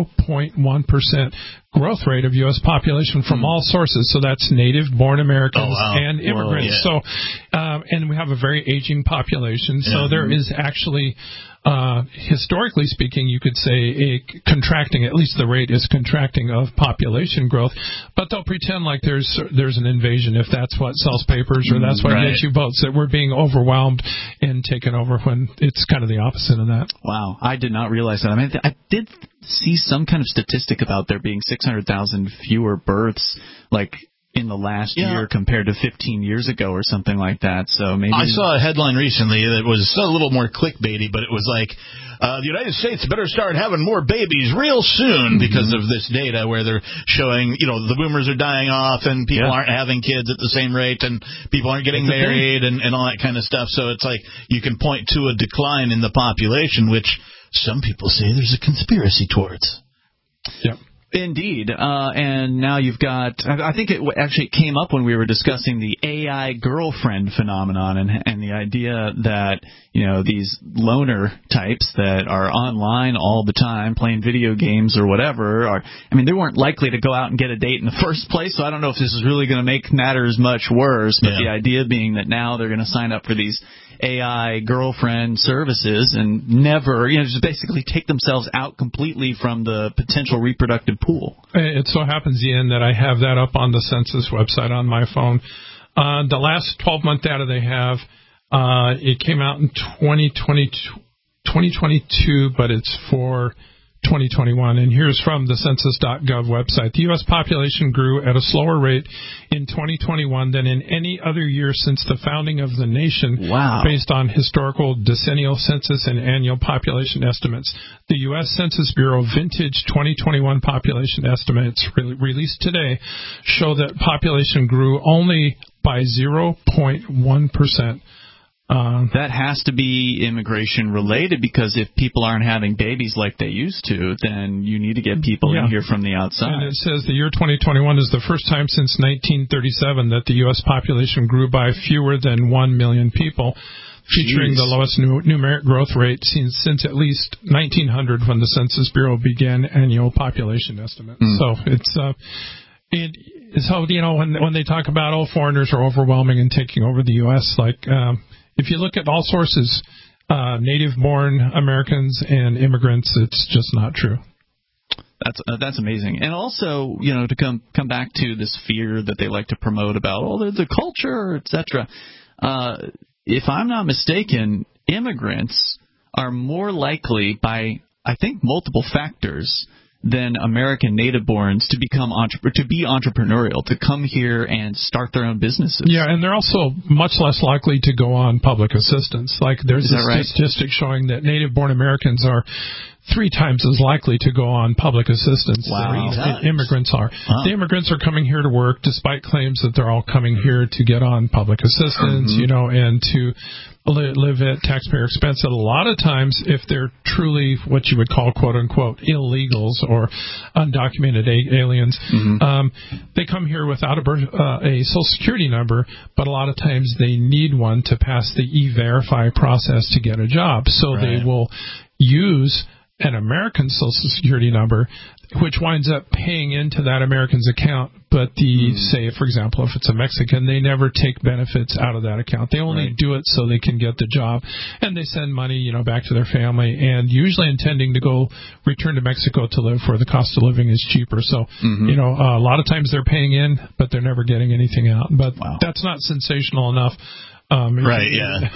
0.1% growth rate of U.S. population from all sources. So that's native-born Americans and immigrants. So, and we have a very aging population. So there is actually... historically speaking, you could say contracting, at least the rate is contracting of population growth, but they'll pretend like there's an invasion if that's what sells papers or that's what gets you votes, that we're being overwhelmed and taken over when it's kind of the opposite of that. Wow, I did not realize that. I mean, I did see some kind of statistic about there being 600,000 fewer births, like, in the last year compared to 15 years ago or something like that. So maybe I saw a headline recently that was a little more clickbaity, but it was like, the United States better start having more babies real soon because of this data where they're showing, the boomers are dying off and people aren't having kids at the same rate and people aren't getting married and all that kind of stuff. So it's like you can point to a decline in the population, which some people say there's a conspiracy towards. Yeah. Indeed, and now you've got, I think it actually came up when we were discussing the AI girlfriend phenomenon and the idea that, these loner types that are online all the time playing video games or whatever they weren't likely to go out and get a date in the first place, so I don't know if this is really going to make matters much worse, but the idea being that now they're going to sign up for these AI girlfriend services and never, just basically take themselves out completely from the potential reproductive pool. It so happens, Ian, that I have that up on the census website on my phone. The last 12-month data they have, it came out in 2022, but it's for 2021, and here's from the census.gov website. The U.S. population grew at a slower rate in 2021 than in any other year since the founding of the nation, based on historical decennial census and annual population estimates. The U.S. Census Bureau Vintage 2021 population estimates released today show that population grew only by 0.1%. That has to be immigration related, because if people aren't having babies like they used to, then you need to get people in here from the outside. And it says the year 2021 is the first time since 1937 that the U.S. population grew by fewer than 1 million people, featuring the lowest numeric growth rate since at least 1900, when the Census Bureau began annual population estimates. So it's when they talk about foreigners are overwhelming and taking over the U.S., if you look at all sources, native-born Americans and immigrants, it's just not true. That's amazing. And also, to come back to this fear that they like to promote about, the culture, etc. If I'm not mistaken, immigrants are more likely by, I think, multiple factors than American native-borns to become to be entrepreneurial, to come here and start their own businesses. Yeah, and they're also much less likely to go on public assistance. Like there's a statistic showing that native-born Americans are 3 times as likely to go on public assistance than immigrants are. Wow. The immigrants are coming here to work despite claims that they're all coming here to get on public assistance, and to live at taxpayer expense. And a lot of times, if they're truly what you would call, quote-unquote, illegals or undocumented aliens, they come here without a Social Security number, but a lot of times they need one to pass the E-Verify process to get a job. So they will use an American Social Security number, which winds up paying into that American's account, but say, for example, if it's a Mexican, they never take benefits out of that account. They only do it so they can get the job, and they send money, back to their family, and usually intending to return to Mexico to live where the cost of living is cheaper. So, a lot of times they're paying in, but they're never getting anything out. But that's not sensational enough. Right.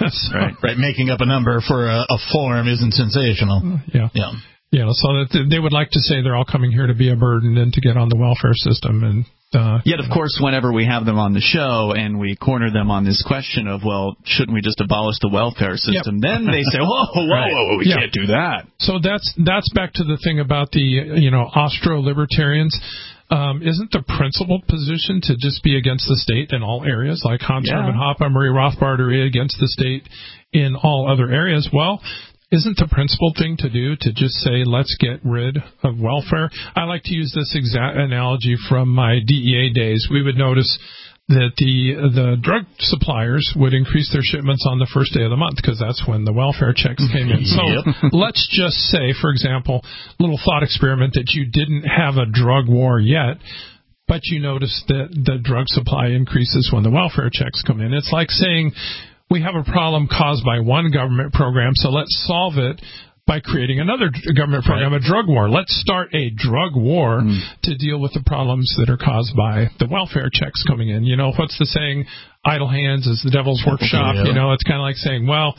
Making up a number for a form isn't sensational. Yeah, so that they would like to say they're all coming here to be a burden and to get on the welfare system. And yet, of course, whenever we have them on the show and we corner them on this question of, well, shouldn't we just abolish the welfare system? Then they say, whoa, we can't do that. So that's back to the thing about the Austro-libertarians. Isn't the principled position to just be against the state in all areas, like Hans Hermann Hoppe, Murray Rothbard are against the state in all other areas? Well, isn't the principled thing to do to just say, let's get rid of welfare? I like to use this exact analogy from my DEA days. We would notice that the drug suppliers would increase their shipments on the first day of the month because that's when the welfare checks came in. So let's just say, for example, little thought experiment, that you didn't have a drug war yet, but you notice that the drug supply increases when the welfare checks come in. It's like saying we have a problem caused by one government program, so let's solve it by creating another government program, a drug war. Let's start a drug war to deal with the problems that are caused by the welfare checks coming in. What's the saying? Idle hands is the devil's workshop. It's kind of like saying, well,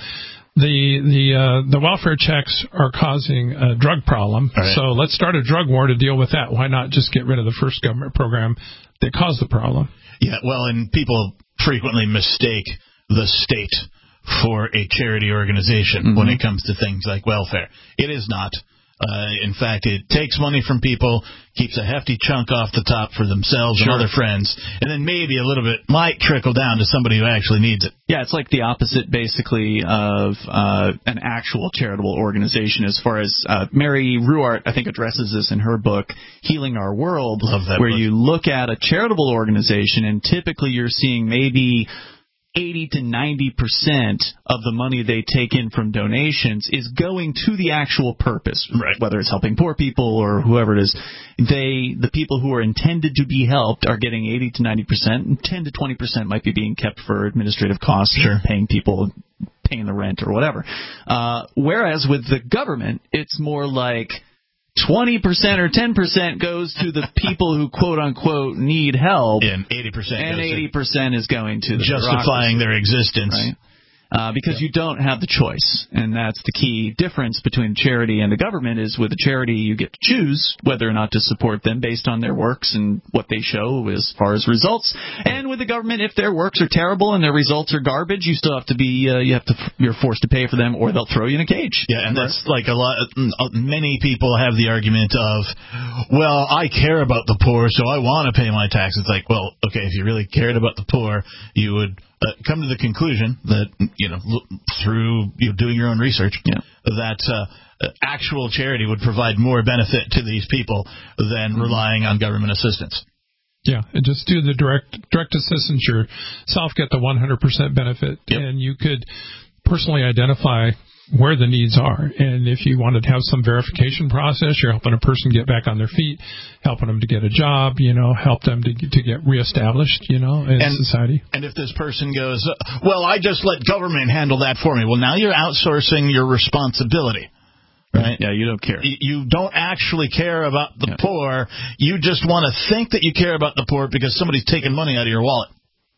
the welfare checks are causing a drug problem, so let's start a drug war to deal with that. Why not just get rid of the first government program that caused the problem? Yeah, well, and people frequently mistake the state for a charity organization when it comes to things like welfare. It is not. In fact, it takes money from people, keeps a hefty chunk off the top for themselves and other friends, and then maybe a little bit might trickle down to somebody who actually needs it. Yeah, it's like the opposite, basically, of an actual charitable organization. As far as Mary Ruwart, I think, addresses this in her book, Healing Our World, where you look at a charitable organization, and typically you're seeing maybe 80 to 90% of the money they take in from donations is going to the actual purpose, whether it's helping poor people or whoever it is. The people who are intended to be helped are getting 80 to 90%, and 10 to 20% might be being kept for administrative costs, paying people, paying the rent or whatever. Whereas with the government, it's more like 20% or 10% goes to the people who, quote-unquote, need help. And 80% is going to the justifying their existence. Right? Because you don't have the choice. And that's the key difference between charity and the government is with a charity you get to choose whether or not to support them based on their works and what they show as far as results. And with the government, if their works are terrible and their results are garbage, you still have to be you're forced to pay for them or they'll throw you in a cage. Yeah, and that's like many people have the argument of, well, I care about the poor, so I want to pay my taxes. It's like, well, okay, if you really cared about the poor, you would come to the conclusion that, through doing your own research, that actual charity would provide more benefit to these people than relying on government assistance. Yeah, and just do the direct assistance yourself, get the 100% benefit, and you could personally identify where the needs are. And if you wanted to have some verification process, you're helping a person get back on their feet, helping them to get a job, help them to get reestablished, in society. And if this person goes, well, I just let government handle that for me. Well, now you're outsourcing your responsibility. Right? Yeah, you don't care. You don't actually care about the poor. You just want to think that you care about the poor because somebody's taking money out of your wallet.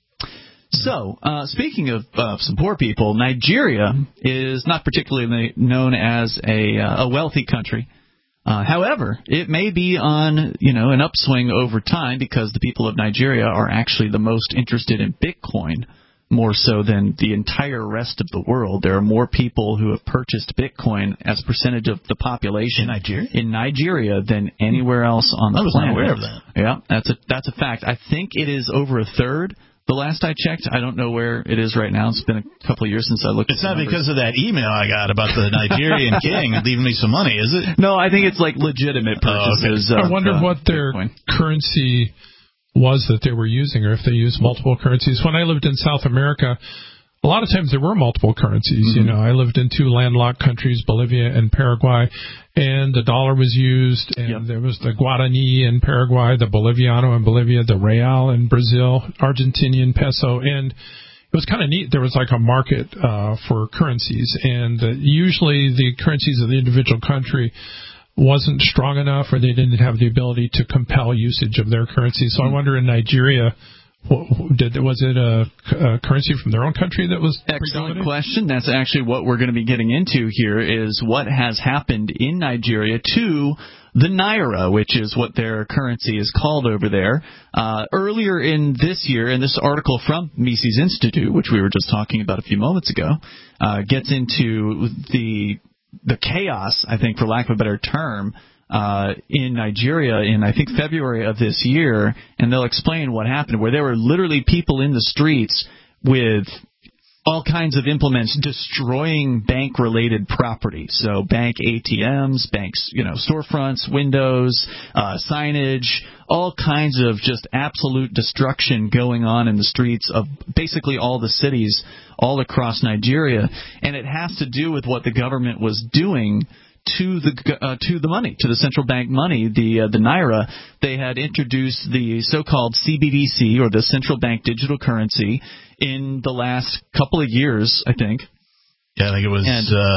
So, speaking of some poor people, Nigeria is not particularly known as a wealthy country. However, it may be on, an upswing over time because the people of Nigeria are actually the most interested in Bitcoin, more so than the entire rest of the world. There are more people who have purchased Bitcoin as a percentage of the population in Nigeria than anywhere else on the planet. I was not aware of that. Yeah, that's a fact. I think it is over a third. The last I checked, I don't know where it is right now. It's been a couple of years since I looked. It's not because of that email I got about the Nigerian king leaving me some money, is it? No, I think it's like legitimate purchases. I wonder what their currency was that they were using, or if they used multiple currencies. When I lived in South America, a lot of times there were multiple currencies. Mm-hmm. I lived in 2 landlocked countries, Bolivia and Paraguay, and the dollar was used, and there was the Guarani in Paraguay, the Boliviano in Bolivia, the Real in Brazil, Argentinian peso, and it was kind of neat. There was like a market for currencies, and usually the currencies of the individual country wasn't strong enough, or they didn't have the ability to compel usage of their currency. So I wonder in Nigeria, was it a currency from their own country that was excellent question? That's actually what we're going to be getting into here, is what has happened in Nigeria to the Naira, which is what their currency is called over there. Earlier in this year, in this article from Mises Institute, which we were just talking about a few moments ago, gets into the chaos, I think, for lack of a better term, in Nigeria in, I think, February of this year, and they'll explain what happened, where there were literally people in the streets with all kinds of implements destroying bank-related property. So bank ATMs, banks, storefronts, windows, signage, all kinds of just absolute destruction going on in the streets of basically all the cities all across Nigeria. And it has to do with what the government was doing to the money, to the central bank money, the Naira. They had introduced the so-called CBDC, or the central bank digital currency, in the last couple of years, I think. Yeah, I think it was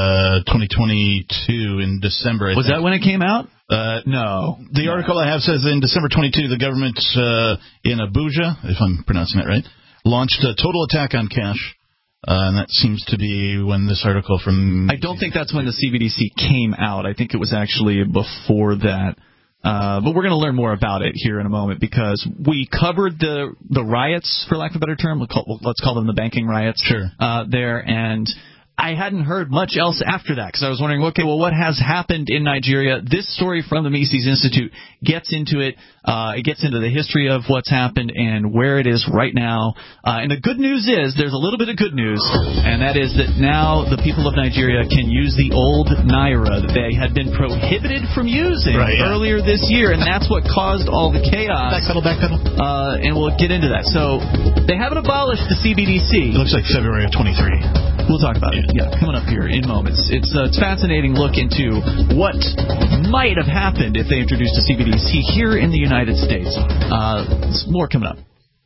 2022 in December. Was that when it came out? No. The article I have says in December 22, the government in Abuja, if I'm pronouncing that right, launched a total attack on cash. And that seems to be when this article from... I don't think that's when the CBDC came out. I think it was actually before that. But we're going to learn more about it here in a moment, because we covered the riots, for lack of a better term. Let's call them the banking riots. Sure. There, and I hadn't heard much else after that, because I was wondering, okay, well, what has happened in Nigeria? This story from the Mises Institute gets into it. It gets into the history of what's happened and where it is right now. And the good news is, there's a little bit of good news, and that is that now the people of Nigeria can use the old Naira that they had been prohibited from using earlier this year, and that's what caused all the chaos. Backpedal. And we'll get into that. So they haven't abolished the CBDC. It looks like February of 23. We'll talk about it. Yeah, coming up here in moments. It's a fascinating look into what might have happened if they introduced a CBDC here in the United States. More coming up.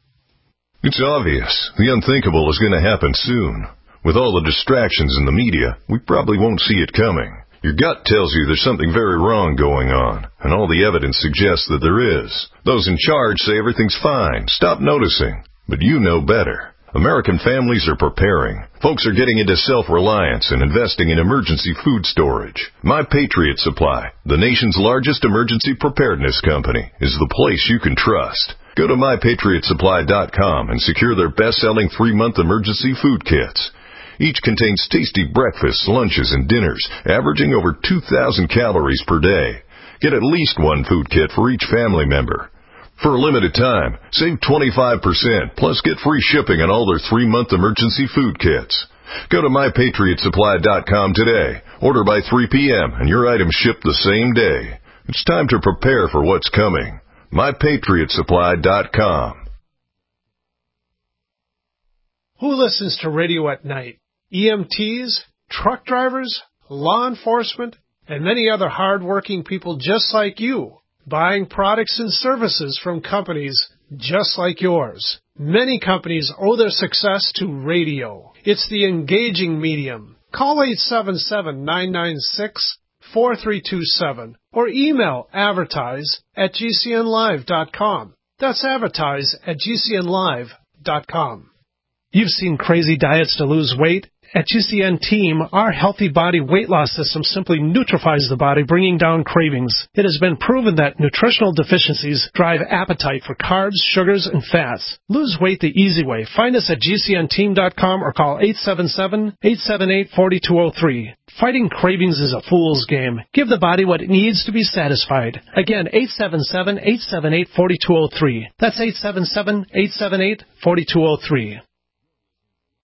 It's obvious. The unthinkable is going to happen soon. With all the distractions in the media, we probably won't see it coming. Your gut tells you there's something very wrong going on, and all the evidence suggests that there is. Those in charge say everything's fine. Stop noticing. But you know better. American families are preparing. Folks are getting into self-reliance and investing in emergency food storage. My Patriot Supply, the nation's largest emergency preparedness company, is the place you can trust. Go to MyPatriotSupply.com and secure their best-selling 3-month emergency food kits. Each contains tasty breakfasts, lunches, and dinners, averaging over 2,000 calories per day. Get at least one food kit for each family member. For a limited time, save 25%, plus get free shipping on all their 3-month emergency food kits. Go to MyPatriotSupply.com today. Order by 3 p.m. and your items ship the same day. It's time to prepare for what's coming. MyPatriotSupply.com. Who listens to radio at night? EMTs, truck drivers, law enforcement, and many other hard-working people just like you, buying products and services from companies just like yours. Many companies owe their success to radio. It's the engaging medium. Call 877-996-4327 or email advertise@gcnlive.com. That's advertise@gcnlive.com. You've seen crazy diets to lose weight, At GCN Team, our Healthy Body Weight Loss System simply neutralizes the body, bringing down cravings. It has been proven that nutritional deficiencies drive appetite for carbs, sugars, and fats. Lose weight the easy way. Find us at GCNteam.com or call 877-878-4203. Fighting cravings is a fool's game. Give the body what it needs to be satisfied. Again, 877-878-4203. That's 877-878-4203.